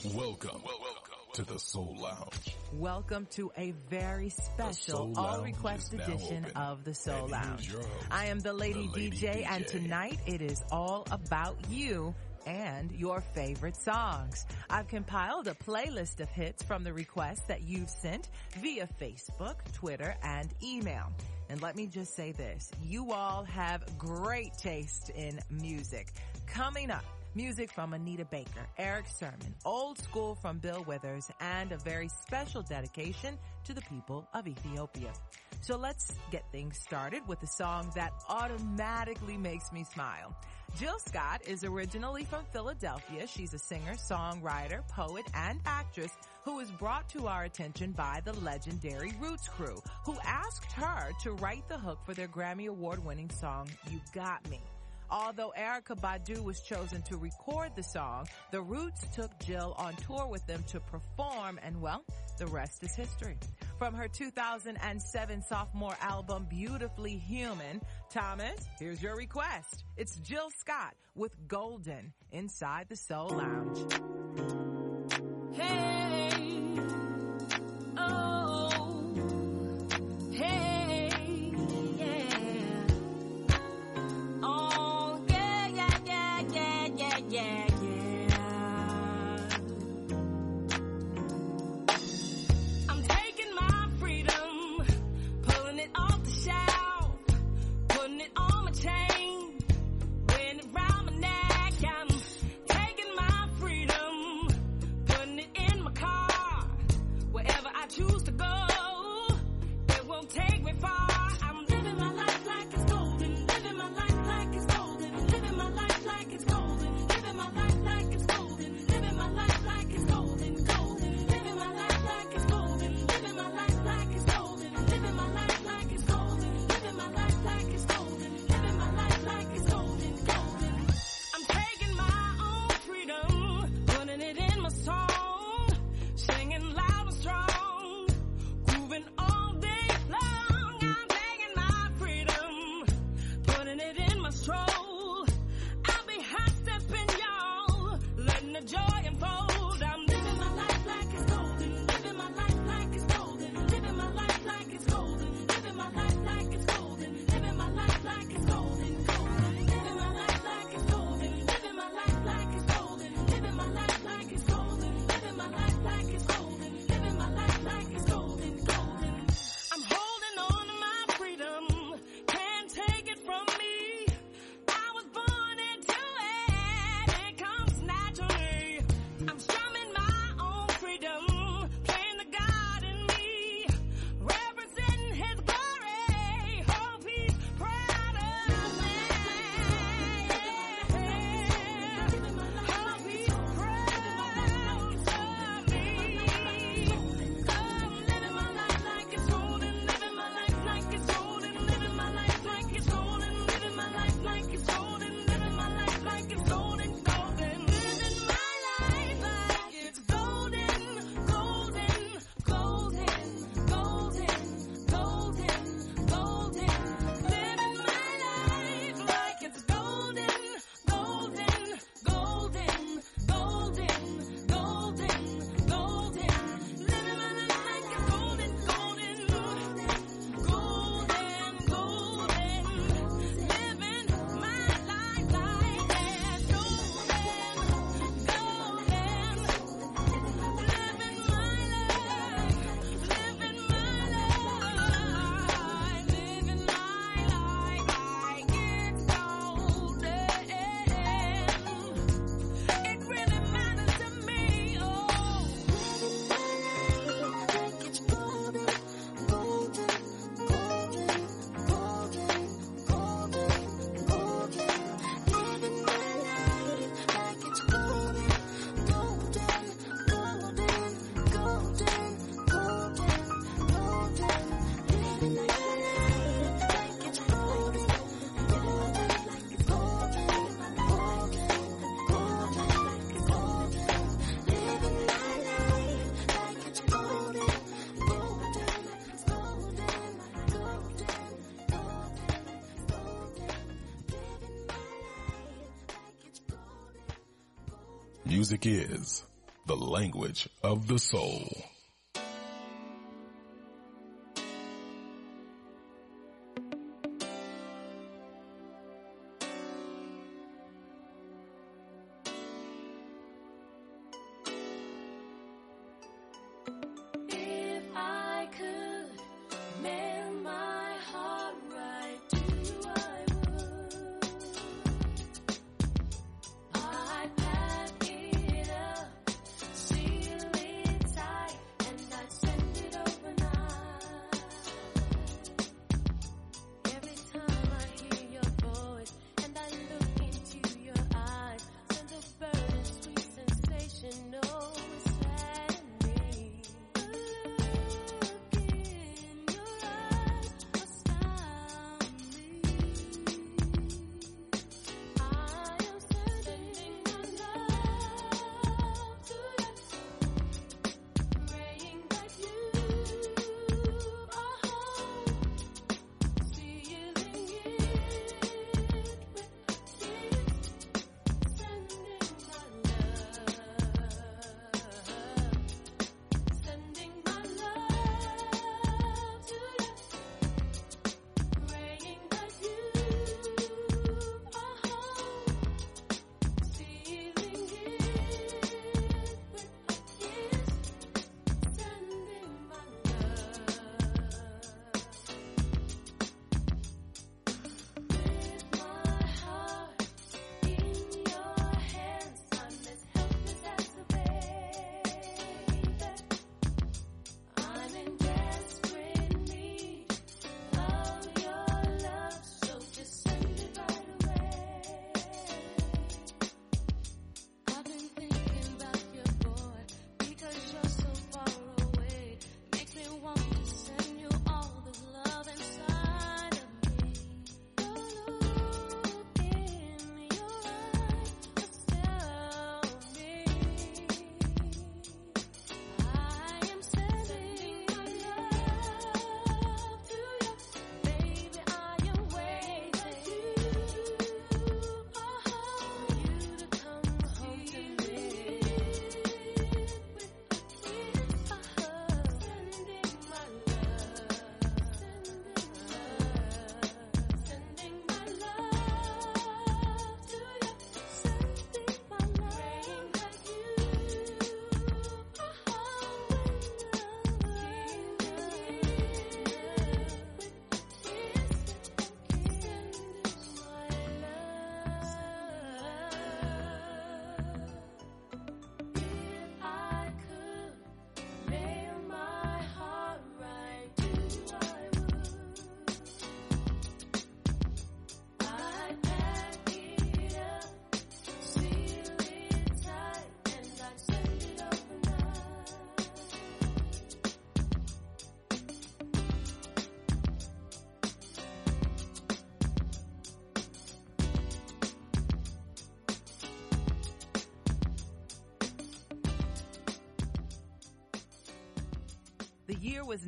Welcome to the Soul Lounge. Welcome to a very special all-request edition of the Soul Lounge. I am the Lady DJ, and tonight it is all about you and your favorite songs. I've compiled a playlist of hits from the requests that you've sent via Facebook, Twitter, and email. And let me just say this, you all have great taste in music. Coming up, music from Anita Baker, Eric Sermon, old school from Bill Withers, and a very special dedication to the people of Ethiopia. So let's get things started with a song that automatically makes me smile. Jill Scott is originally from Philadelphia. She's a singer, songwriter, poet, and actress who was brought to our attention by the legendary Roots crew, who asked her to write the hook for their Grammy Award-winning song, You Got Me. Although Erykah Badu was chosen to record the song, the Roots took Jill on tour with them to perform, and well, the rest is history. From her 2007 sophomore album, Beautifully Human, Thomas, here's your request. It's Jill Scott with Golden inside the Soul Lounge. Hey, oh, hey, yeah, oh, yeah. I'm taking my freedom, pulling it off the shelf, putting it on my chain, wearing it round my neck. I'm taking my freedom, putting it in my car, wherever I choose to go, it won't take me far. I'm living my life like it's golden, living my life like it's golden, living my life like it's golden, living my life like it's golden, living my life like it's golden, golden, living my life like it's golden, living my life like it's golden, living my life like it's golden, living my life like it's golden, living my life like it's golden, golden. I'm taking my own freedom, putting it in my song, singing loud and strong, grooving all day long. I'm taking my freedom, putting it in my stroll. I'll be hot stepping, y'all, letting the joy unfold. I'm living my life like it's golden, living my life like it's golden, living my life like it's golden, living my life like it's golden, living my life like it's golden, golden, living my life like it's golden, living my life like it's golden, living my life like it's golden, living my life like it's golden, living my life like it's golden, golden. I'm holding on to my freedom, can't take it from me. I was born into it, it comes naturally. I'm strumming my own freedom, playing the God in me, representing His glory. Hope He's proud of me. Hope He's proud of me. I'm living my life like it's golden, living my life like it's golden, living my life like it's golden, living my life like it's golden, living my life like it's golden, golden, living my life like it's golden, golden, golden, golden, golden, golden, living my life like it's golden, golden, golden, golden, golden, golden, living my life like it's golden, golden, golden, golden, living my life like it's it really matters to me, oh. It's golden, golden, golden, golden, golden, golden, living my life like it's golden, golden, golden, golden, golden, golden, living my life like it's golden, golden, like it's golden, golden, golden, like it's golden, living my life like it's golden, golden, like it's golden, golden, golden, living my life like it's golden, golden. Music is the language of the soul. The year was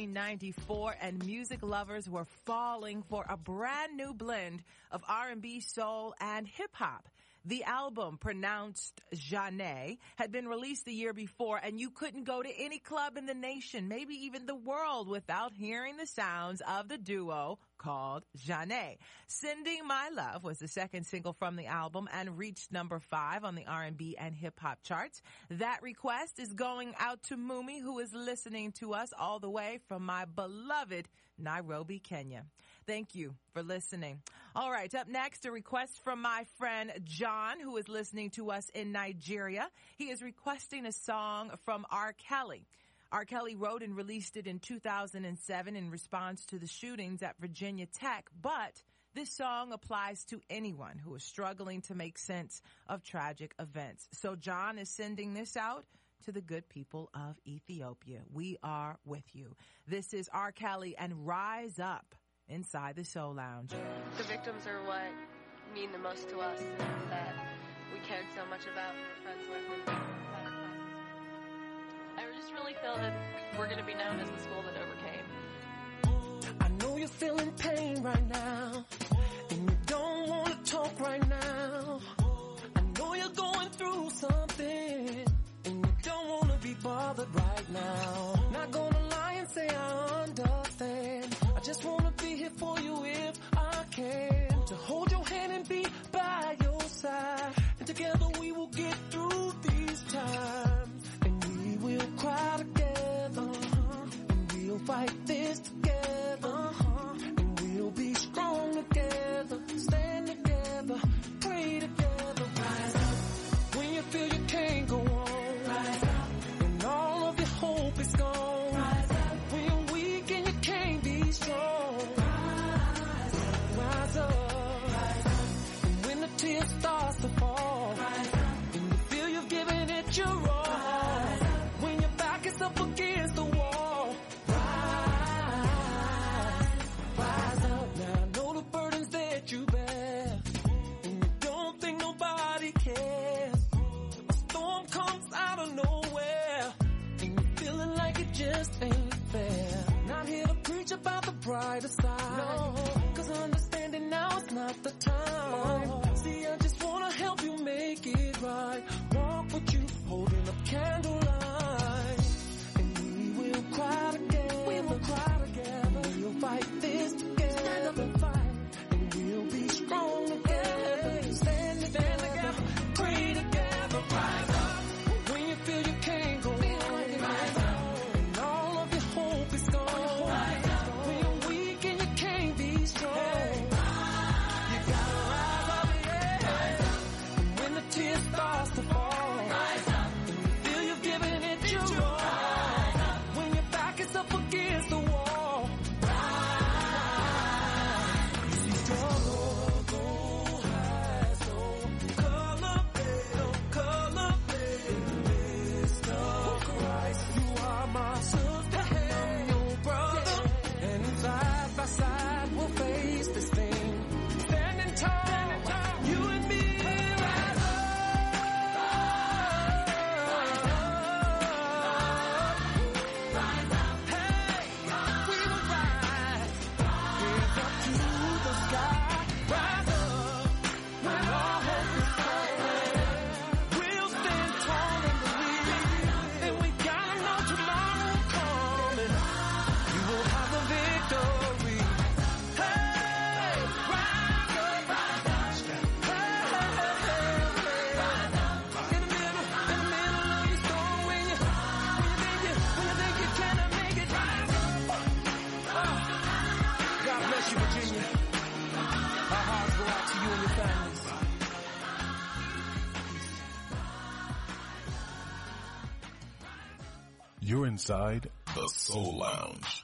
1994, and music lovers were falling for a brand new blend of R&B, soul, and hip-hop. The album, pronounced Zhané, had been released the year before, and you couldn't go to any club in the nation, maybe even the world, without hearing the sounds of the duo called Zhané. Sending My Love was the second single from the album and reached number 5 on the R&B and hip-hop charts. That request is going out to Mumi, who is listening to us all the way from my beloved Nairobi, Kenya. Thank you for listening. All right, up next, a request from my friend John, who is listening to us in Nigeria. He is requesting a song from R. Kelly. R. Kelly wrote and released it in 2007 in response to the shootings at Virginia Tech, but this song applies to anyone who is struggling to make sense of tragic events. So John is sending this out to the good people of Ethiopia. We are with you. This is R. Kelly and Rise Up inside the Soul Lounge. The victims are what mean the most to us, and that we cared so much about, friends with, and I just really feel that we're going to be known as the school that overcame. I know you're feeling pain right now, and you don't want to talk right now. I know you're going through something, and You're inside the Soul Lounge.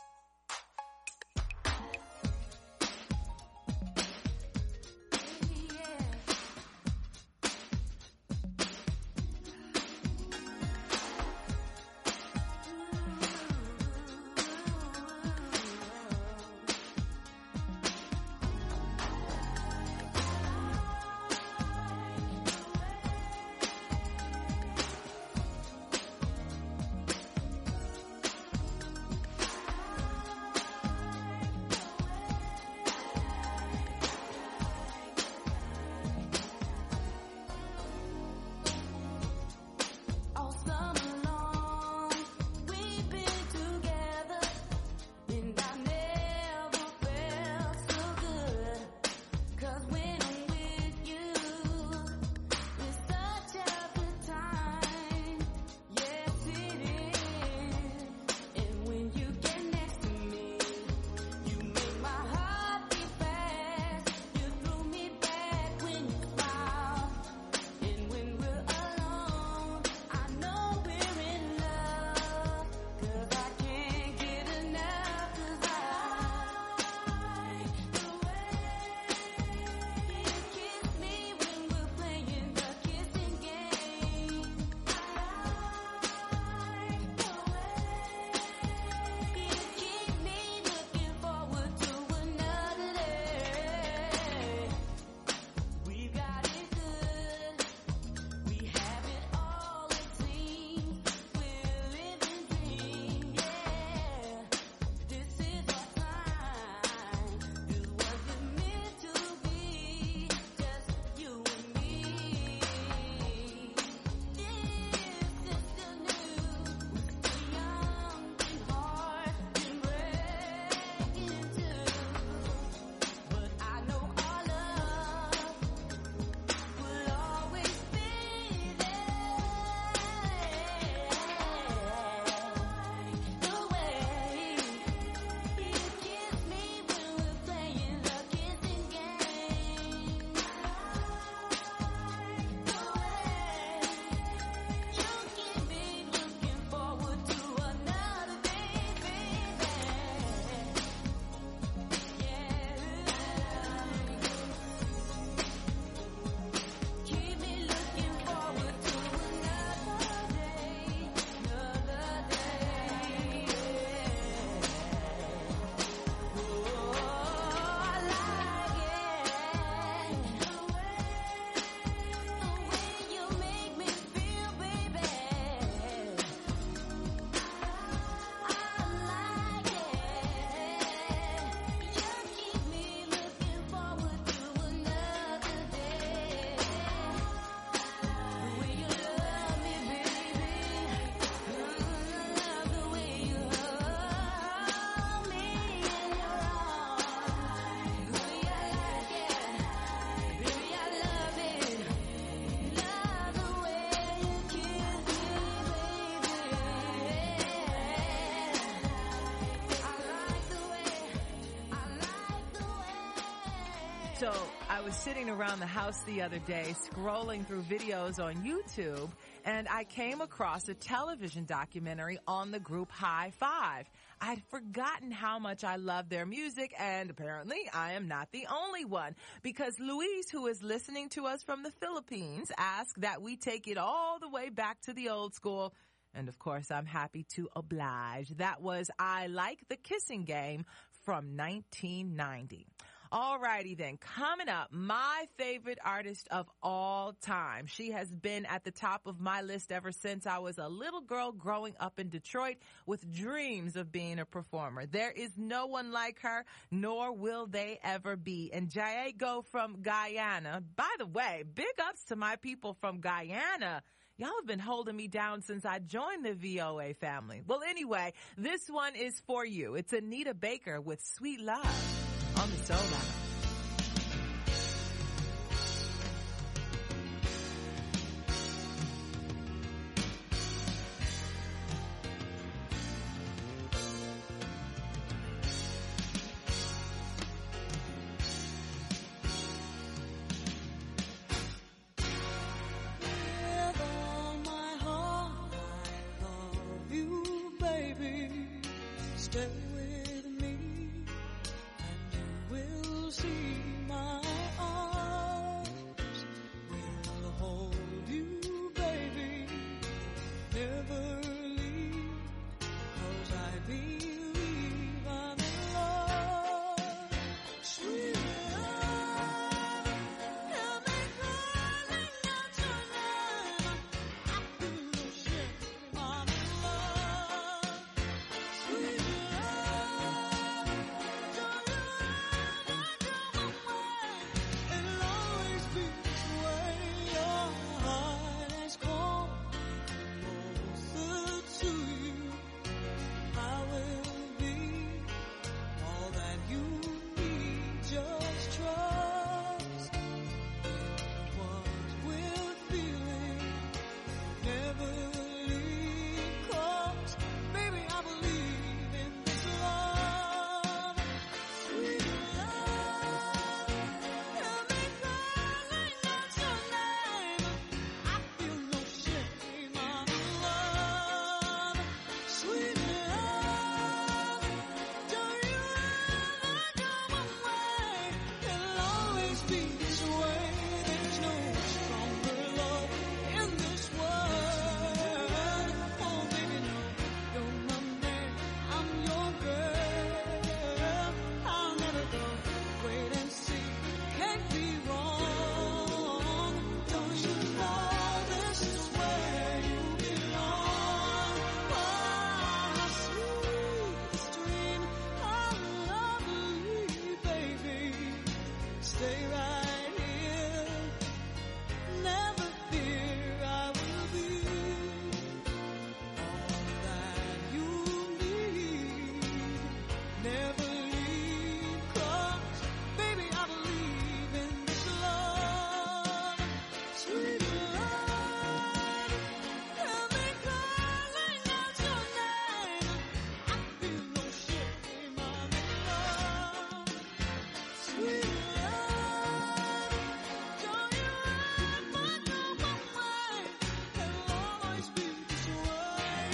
So I was sitting around the house the other day scrolling through videos on YouTube, and I came across a television documentary on the group High Five. I'd forgotten how much I love their music, and apparently I am not the only one, because Luis, who is listening to us from the Philippines, asked that we take it all the way back to the old school. And of course, I'm happy to oblige. That was I Like the Kissing Game from 1990. Alrighty then, coming up, my favorite artist of all time. She has been at the top of my list ever since I was a little girl growing up in Detroit with dreams of being a performer. There is no one like her, nor will they ever be. And Jaego from Guyana. By the way, big ups to my people from Guyana. Y'all have been holding me down since I joined the VOA family. Well, anyway, this one is for you. It's Anita Baker with Sweet Love on the Soul Lounge. With all my heart, I love you. stay with me, and you will see my arms will hold you, baby, never leave, 'cause I believe I'm in love, sweet love, help me calling out your name, I feel no shame, I'm in love, sweet love, don't you ever go away, it'll always be this way, your heart has come closer to you, I will be all that you need, just trust what we're feeling, never leave, 'cause baby I believe in this love, sweet love, help me calling out your name, I feel no shame, I'm in love, sweet love, don't you ever go away, it'll always be this way, there's no stronger love in this world, oh baby no, you're my man, I'm your girl, I'll never go, wait and see, can't be wrong, don't you know this is where you belong, oh, sweetest dream, oh lovely baby, stay right here, never fear, I will be all that you need, never leave, 'cause baby I believe in this love, sweet love, help me calling out your name, I feel no shame, I'm in love, sweet love, don't you ever go away, it'll always be this way,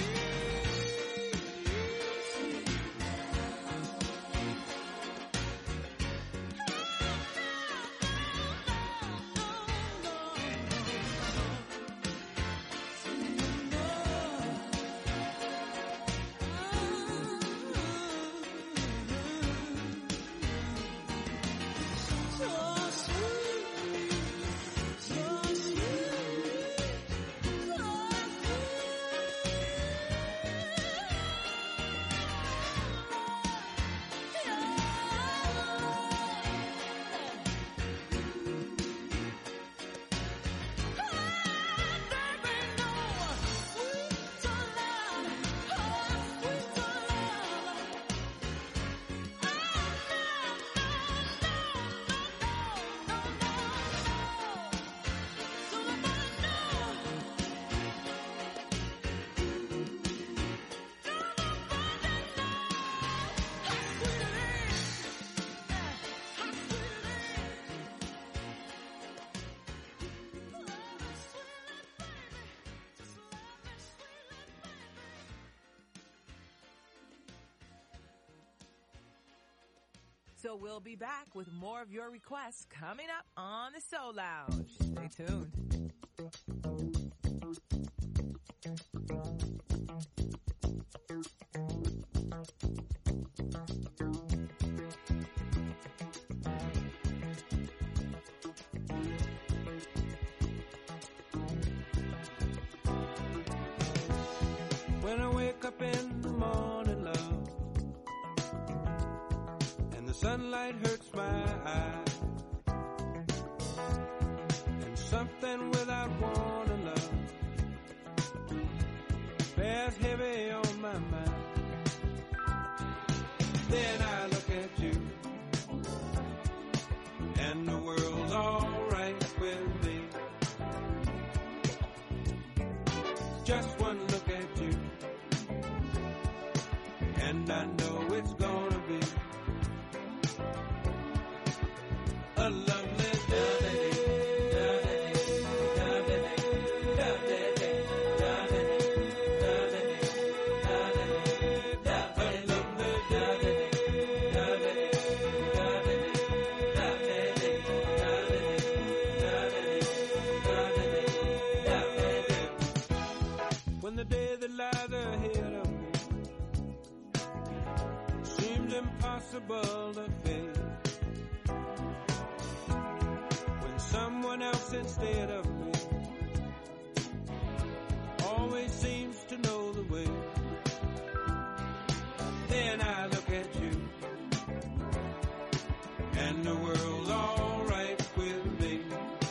So we'll be back with more of your requests coming up on the Soul Lounge. Stay tuned. When I wake up in the morning, love, and the sunlight hurts my eyes, and something without warning, love, bears heavy on my mind. Then I look at you, and the world's alright with me. Just one look at you, and I know it's gonna be a lovely day. A lovely lies ahead of me seems impossible to face. When someone else instead of me always seems to know the way, then I look at you and the world's all right with me.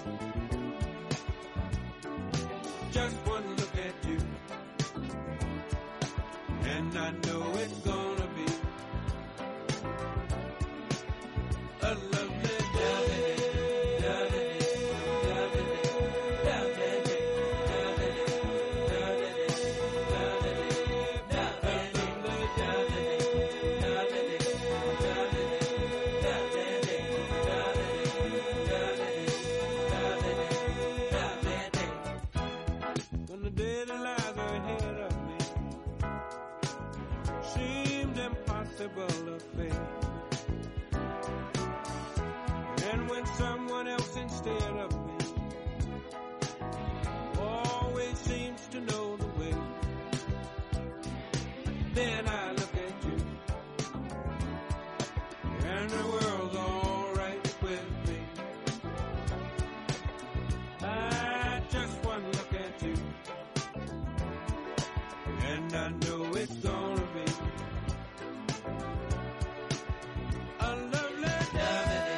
Just one look at you and I know it's gonna be a lovely day. When the day that lies ahead of me seems impossible to face, and when someone else instead of me always seems to know the way, then I look at you and the world's all right with me. I just one look at you and I know it's gonna be a lovely day.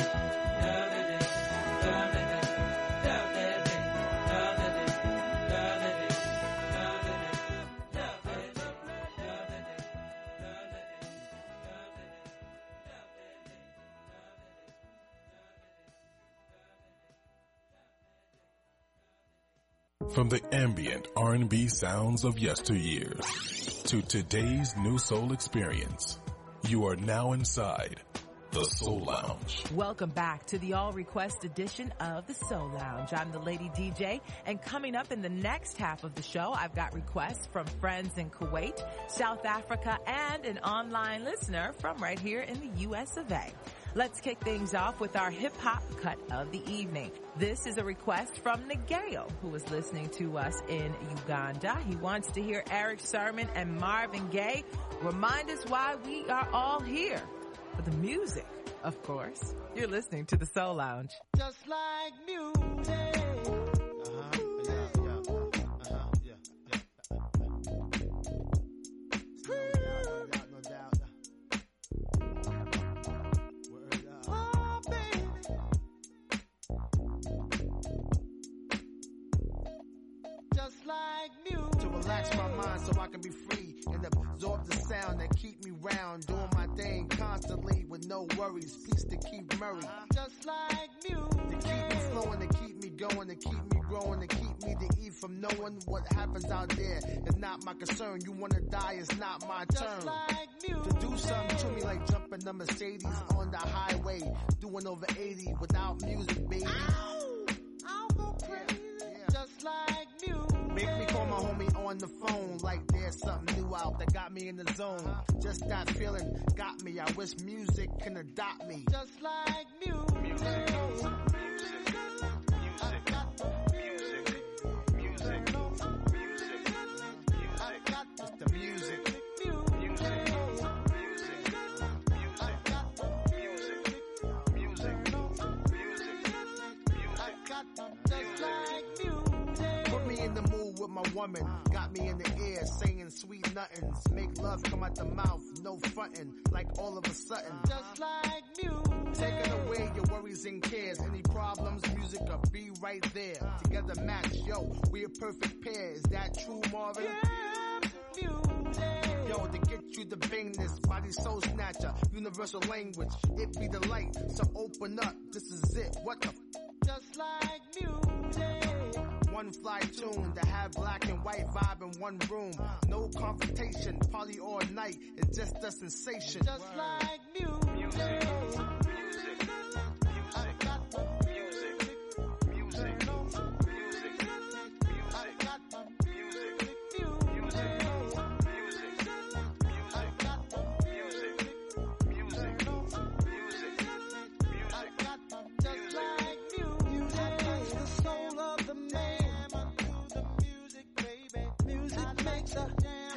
From the ambient R&B sounds of yesteryear to today's new soul experience, you are now inside the Soul Lounge. Welcome back to the All Request edition of the Soul Lounge. I'm the Lady DJ, and coming up in the next half of the show, I've got requests from friends in Kuwait, South Africa, and an online listener from right here in the US of A. Let's kick things off with our hip-hop cut of the evening. This is a request from Nagayo, who is listening to us in Uganda. He wants to hear Eric Sermon and Marvin Gaye remind us why we are all here. For the music, of course. You're listening to the Soul Lounge. Just like music. Just like music. To relax my mind so I can be free and absorb the sound that keep me round, doing my thing constantly with no worries. Peace to keep Murray. Just like music. To keep me flowing, to keep me going, to keep me growing, to keep me to eat from knowing what happens out there. It's not my concern. You wanna die, it's not my turn. Just like music. To do something to me like jumping the Mercedes on the highway, doing over 80 without music, baby. Ow! I'll go crazy. Yeah. Just like music. Make me call my homie on the phone like there's something new out that got me in the zone. Just that feeling got me. I wish music can adopt me. Just like music. Music. My woman got me in the air saying sweet nothings, make love come out the mouth, no frontin', like all of a sudden. Just like music. Taking away your worries and cares, any problems, music will be right there. Together match, yo, we a perfect pair. Is that true, Marvin? Yeah, music. Yo, to get you the bangness, body soul snatcher, universal language, it be the light, so open up, this is it, what the just like music. One fly tune to have black and white vibe in one room. No confrontation, party all night. It's just a sensation. Just like music. Music. Makes a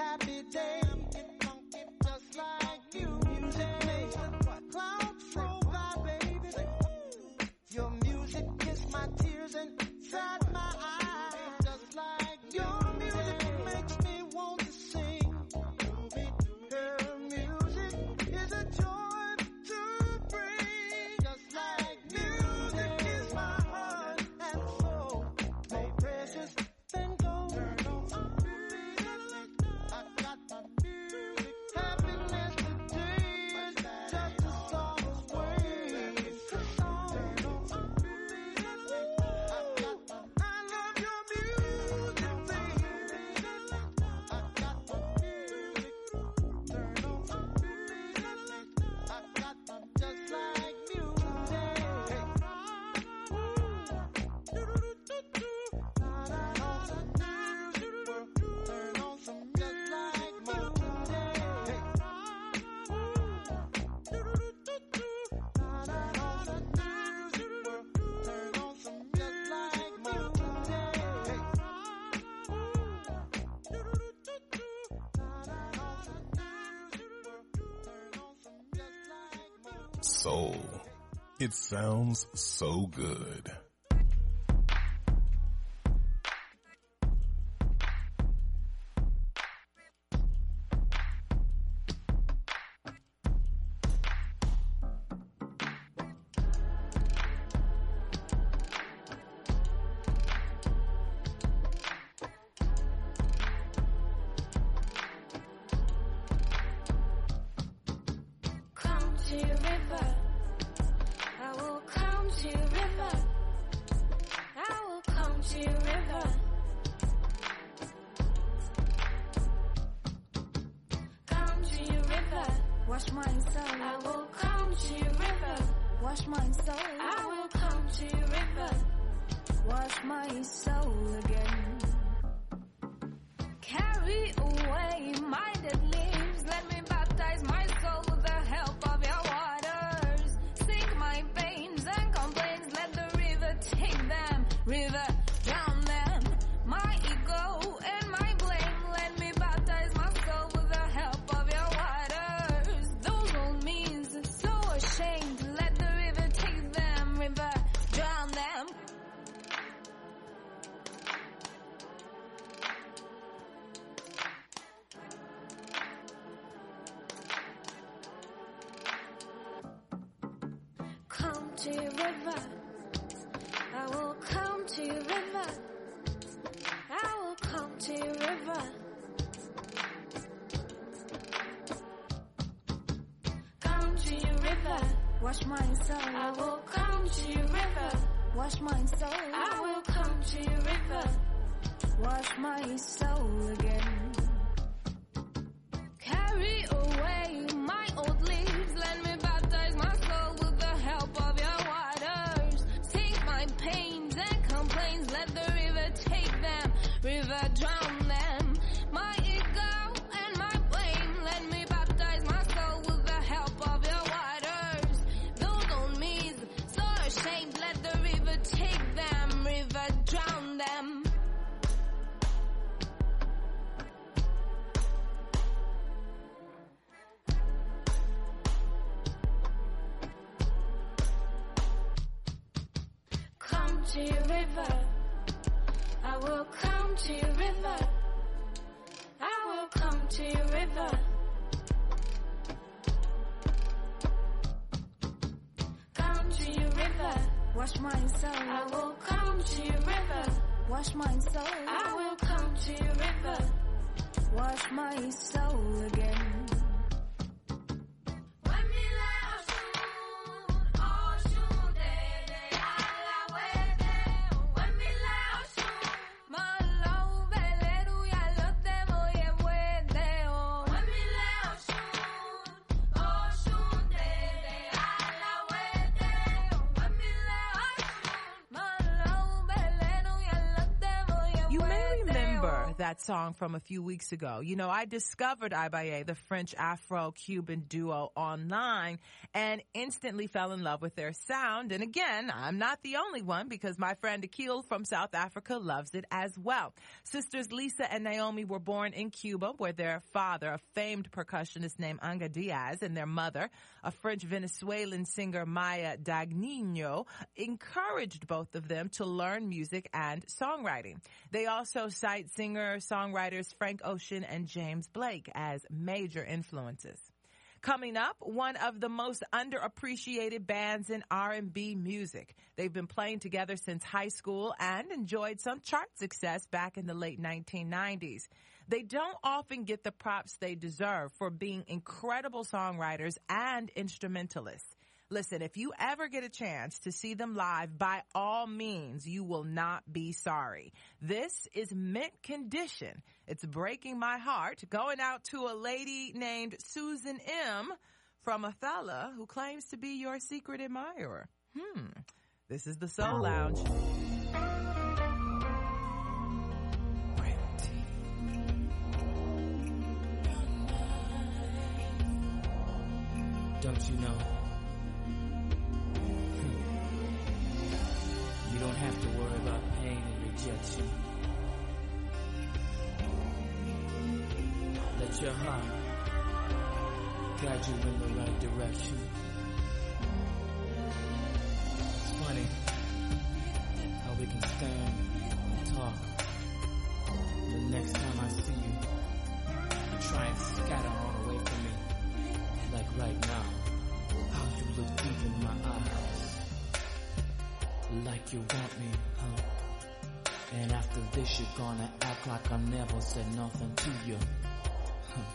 soul. It sounds so good. Wash my soul. I will come to your river. Wash my soul. I will come to your river. Wash my soul again. Carry away my dead leaves. Let me baptize my soul with the help of your waters. Sink my pains and complaints. Let the river take them. River, drown them. My ego and my blame. Let me baptize my soul with the help of your waters. Those old means so ashamed. Let the river take them. River, drown them. Come to your river. I will come to your river. I will come to your river. Come to your river. Wash my soul. I will come to your river. Wash my soul. I will come to your river. Wash my soul again. Carry away my old leaves. Let me baptize my soul with the help of your waters. Sink my pains and complaints. Let the river take them. River, drown them. My ego and my blame. Let me baptize my soul with the help of your waters. Those on me so ashamed. Let the river take them. River, drown them. Come to your river. I will come to your river. I will come to your river. Come to your river. Wash my soul. I will come to your river. Wash my soul. I will come to your river. Wash my soul again. That song from a few weeks ago. You know, I discovered Ibaye, the French Afro-Cuban duo, online and instantly fell in love with their sound. And again, I'm not the only one because my friend Akil from South Africa loves it as well. Sisters Lisa and Naomi were born in Cuba, where their father, a famed percussionist named Anga Diaz, and their mother, a French Venezuelan singer, Maya Dagnino, encouraged both of them to learn music and songwriting. They also cite singer-songwriters Frank Ocean and James Blake as major influences. Coming up, one of the most underappreciated bands in R&B music. They've been playing together since high school and enjoyed some chart success back in the late 1990s. They don't often get the props they deserve for being incredible songwriters and instrumentalists. Listen, if you ever get a chance to see them live, by all means, you will not be sorry. This is Mint Condition. It's Breaking My Heart, going out to a lady named Susan M. from a fella who claims to be your secret admirer. This is the Soul Lounge. Don't you know? You don't have to worry about pain and rejection. Let your heart guide you in the right direction. you want me, huh? And after this you're gonna act like I never said nothing to you, huh?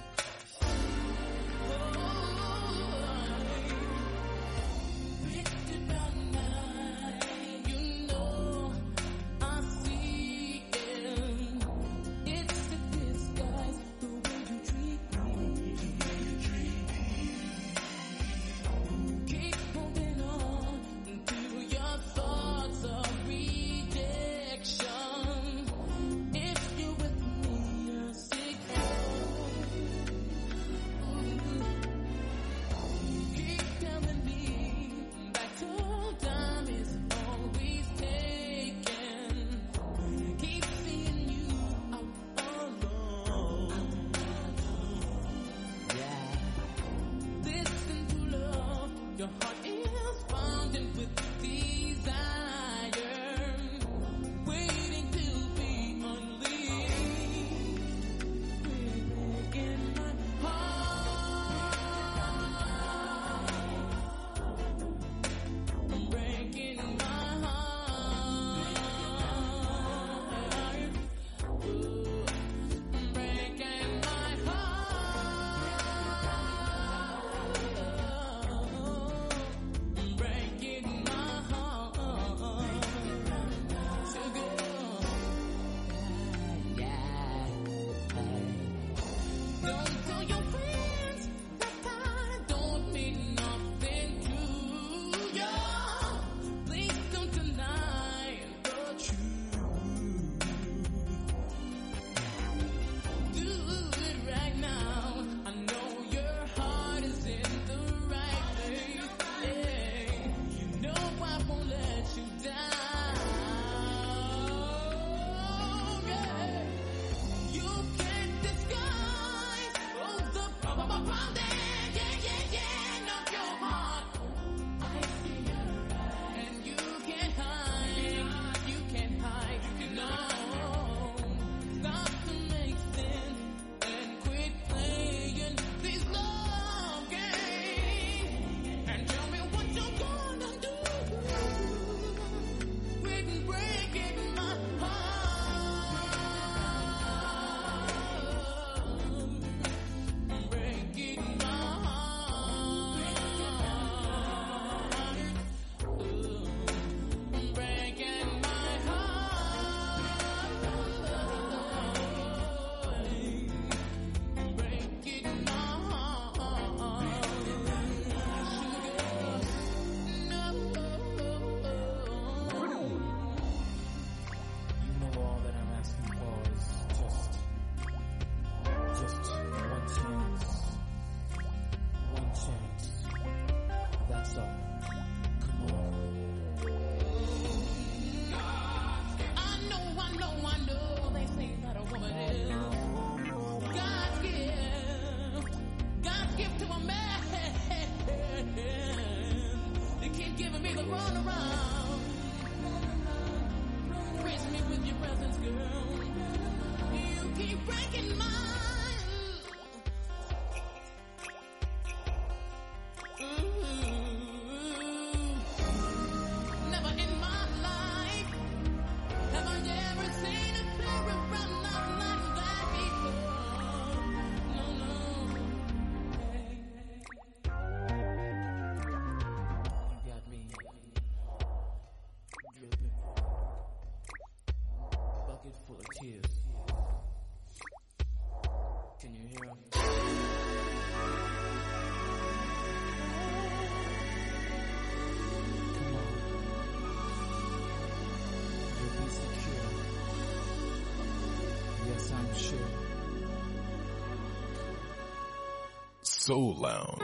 Soul Lounge.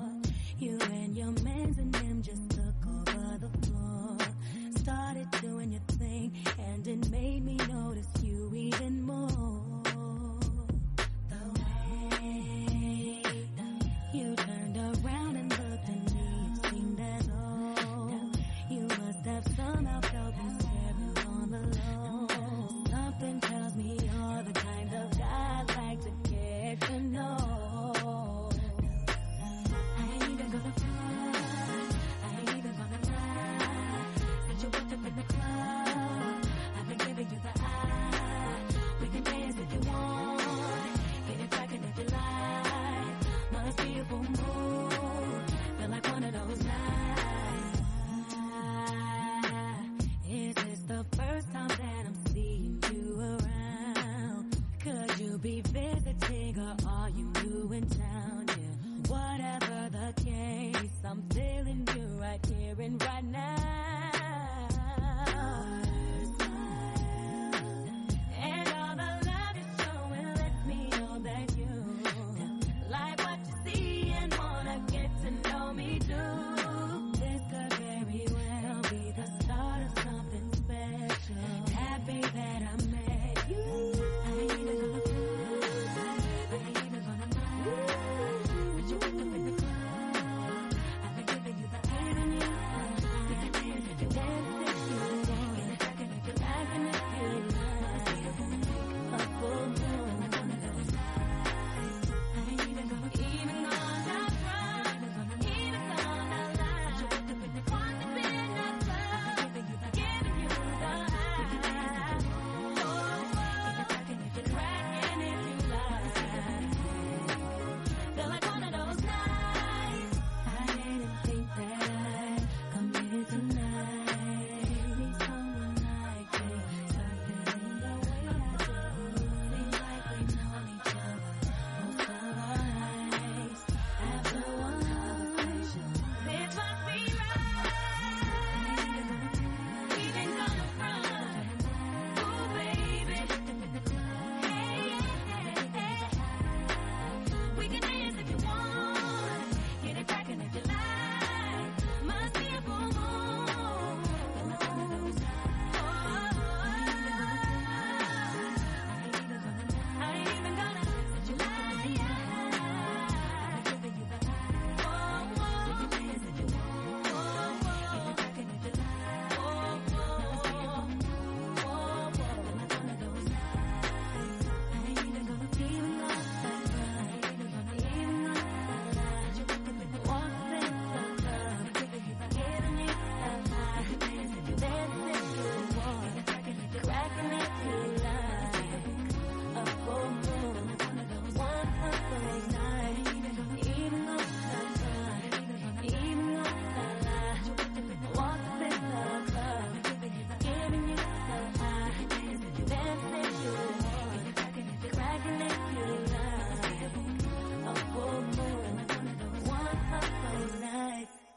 You and your mans and them just took over the floor. Started doing your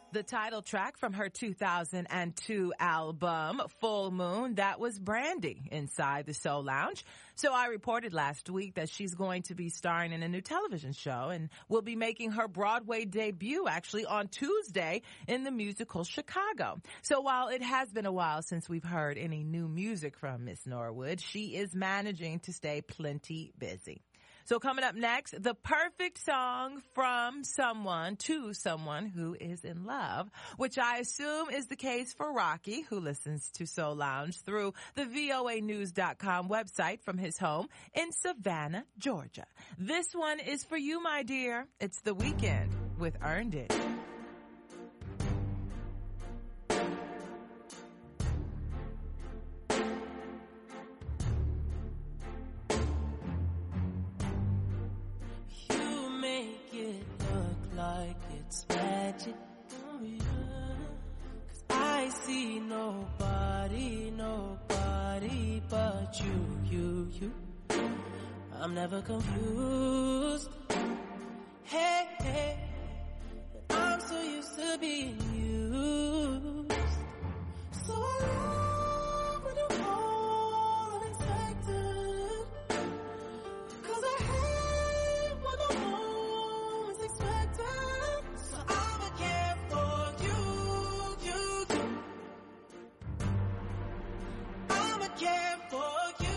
The title track from her 2002 album, Full Moon, that was Brandy inside the Soul Lounge. So I reported last week that she's going to be starring in a new television show and will be making her Broadway debut actually on Tuesday in the musical Chicago. So while it has been a while since we've heard any new music from Miss Norwood, she is managing to stay plenty busy. So coming up next, the perfect song from someone to someone who is in love, which I assume is the case for Rocky, who listens to Soul Lounge through the voanews.com website from his home in Savannah, Georgia. This one is for you, my dear. It's The Weeknd with Earned It. Like it's magic, oh yeah. 'Cause I see nobody but you. I'm never confused. Hey, I'm so used to being used. So I love when you call unexpected. 'Cause I hate when the moment's expected. So I'ma care for you. I'ma care for you.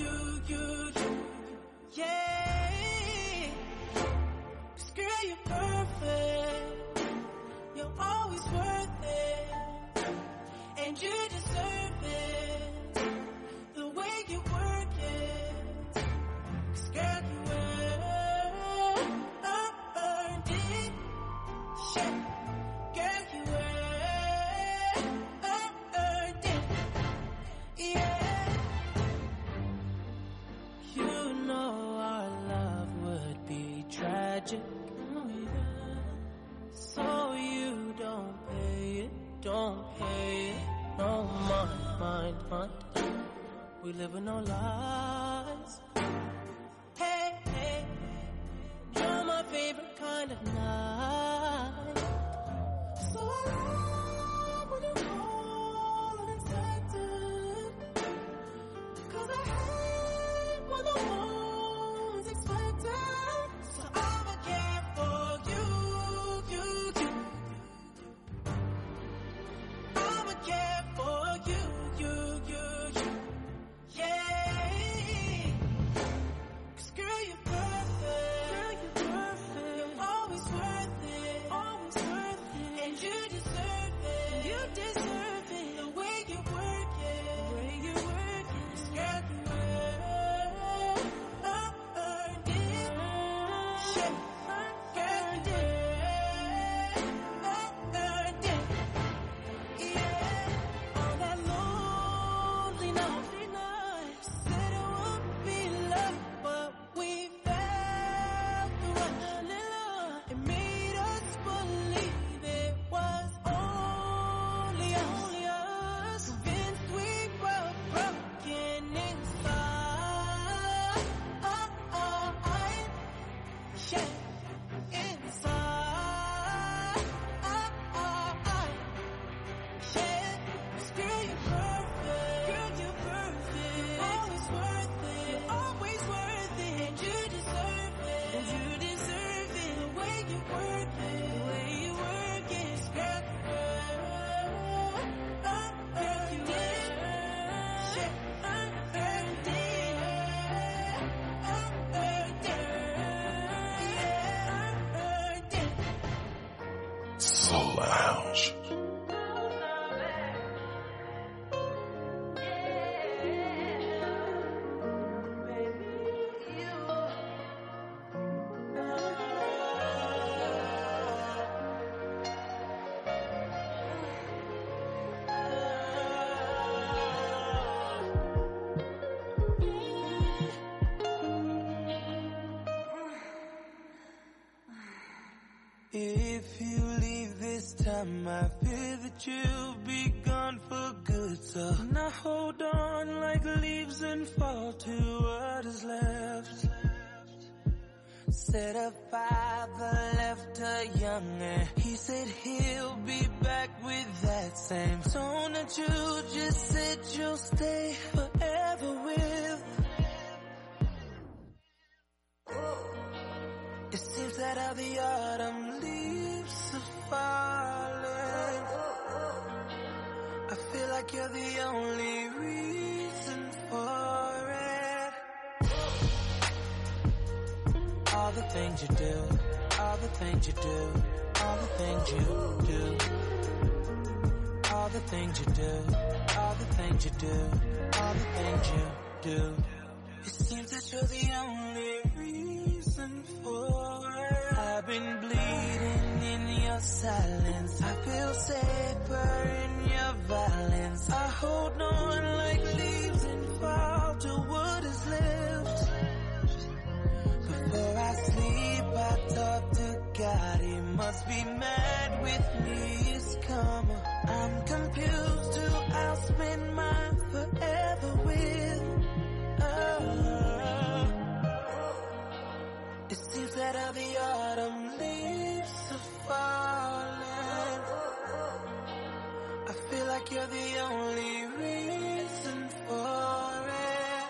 Yeah. 'Cause girl, you're perfect. You're always worth it. And you deserve it. The way you work it. 'Cause girl, you earned it. Yeah. Girl, you earned it. Yeah. You know our love would be tragic. Oh, yeah. So you don't pay it. No mind. We live with no lies. Hey, you're my favorite kind of night. So I love when you call unexpected. 'Cause I hate when the moment's expected. So I'ma care for you. I'ma care for you. Yeah. 'Cause girl, you're perfect. You're always worth it. And you deserve it. The way you work it. 'Cause girl, you earned it. Yeah. Girl, you earned it. Yeah. All that lonely night. Said it would be love, but we felt the rush. It made us believe it was only us. Convinced we were broken inside. Yeah. Inside. Yeah. 'Cause girl, you're perfect. Always worth it. And you deserve it. The way you work it. 'Cause girl, you earned it. Yeah. Earned it. Soul Lounge. If you leave this time, I fear that you'll be gone for good. So now hold on like leaves and fall to what is left. said a father left her young and he said he'll be back with that same tone that you just said you'll stay forever with. It seems that all the autumn leaves are falling. I feel like you're the only reason for it. All the things you do, all the things you do, all the things you do. All the things you do, all the things you do, all the things you do. It seems that you're the only reason for it. I've been bleeding in your silence. I feel safer in your violence. I hold on like leaves and fall to what is left. Before I sleep, I talk to God. He must be mad with me. It's karma. I'm confused who I'll spend my forever with. It seems that all the autumn leaves are falling. I feel like you're the only reason for it.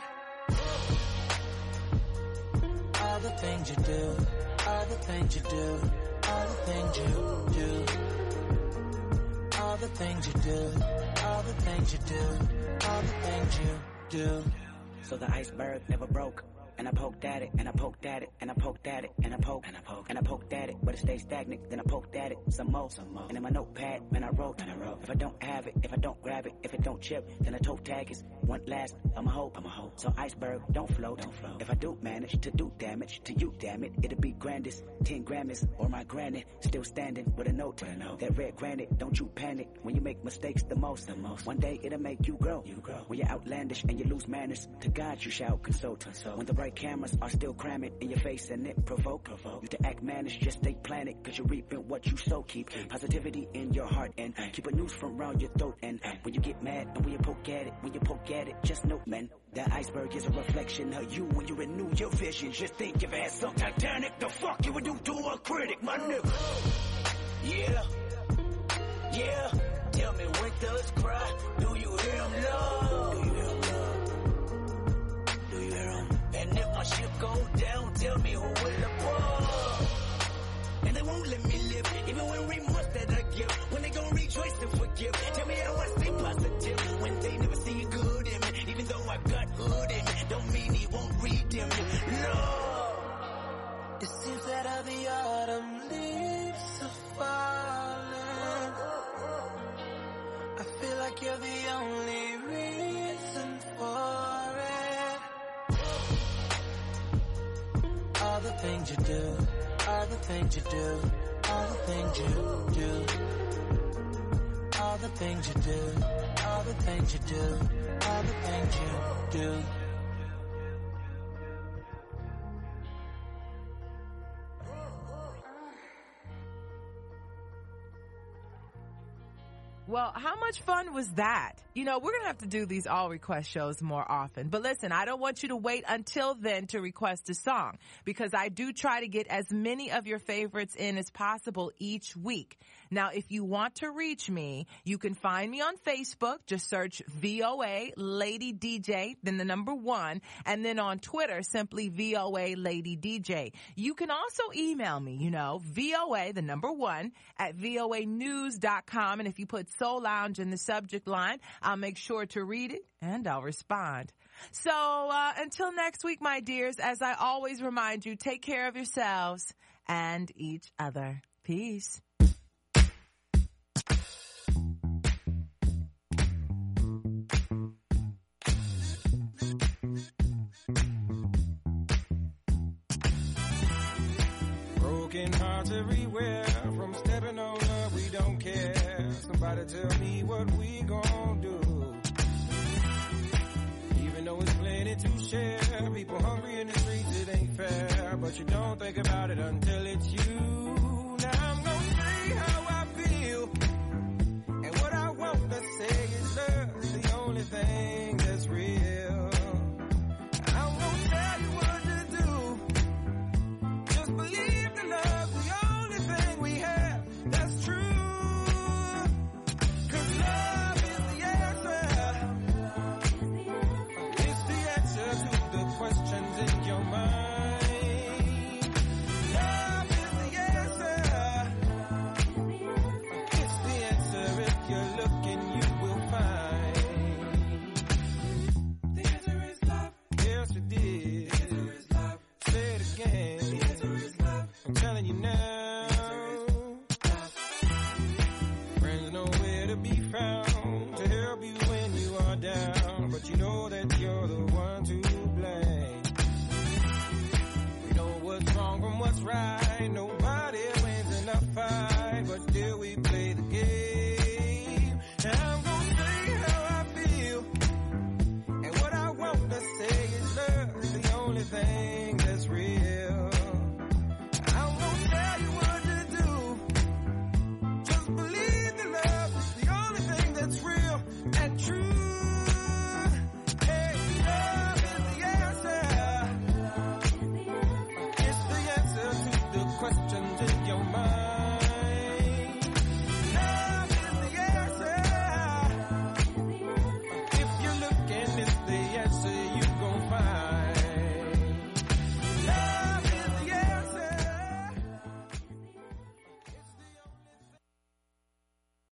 All the things you do, all the things you do, all the things you do. All the things you do, all the things you do, all the things you do. So the iceberg never broke. And I poked at it, and I poked at it, and I poked at it, and I poked, and I poked, and I poked at it, but it stayed stagnant. Then I poked at it some more. And in my notepad, man, I wrote. If I don't have it, if I don't grab it, if it don't chip, then I toe tag it. One last, I'm a hope. So iceberg, don't float. If I do manage to do damage to you, damn it, it'll be grandest. 10 Grammys or my granny, still standing with a note. That red granite, don't you panic when you make mistakes the most. One day it'll make you grow. When you're outlandish and you lose manners, to God you shall consult. When the right cameras are still cramming in your face and it provoke you to act mannish, just stay planted, cause you're reaping what you sow. Keep positivity in your heart and keep a noose from around your throat. And when you get mad and when you poke at it, just know, man, that iceberg is a reflection of you. When you renew your vision, just think you've had some Titanic. The fuck you would do to a critic, my nigga? Yeah, tell me when does cry, do you hear him love? And if my ship go down, tell me who will applaud. And they won't let me live, even when remorse that I give. When they gon' rejoice and forgive, tell me how I stay positive. When they never see good in me, even though I got hood in me, don't mean he won't redeem me. Lord, it seems that all the autumn leaves are falling. I feel like you're the only reason for it. All the things you do, all the things you do, all the things you do. All the things you do, all the things you do, all the things you do. Well, how much fun was that? You know, we're going to have to do these all request shows more often. But listen, I don't want you to wait until then to request a song, because I do try to get as many of your favorites in as possible each week. Now, if you want to reach me, you can find me on Facebook. Just search VOA Lady DJ, then the number 1. And then on Twitter, simply VOA Lady DJ. You can also email me, VOA, the number 1, at voanews.com. And if you put Soul Lounge in the subject line, I'll make sure to read it and I'll respond. So until next week, my dears, as I always remind you, take care of yourselves and each other. Peace. Broken hearts everywhere, from stepping on up, we don't care. Somebody tell me what we gon' do. Even though it's plenty to share, people hungry in the streets, it ain't fair. But you don't think about it until it's you. Now I'm gonna say how I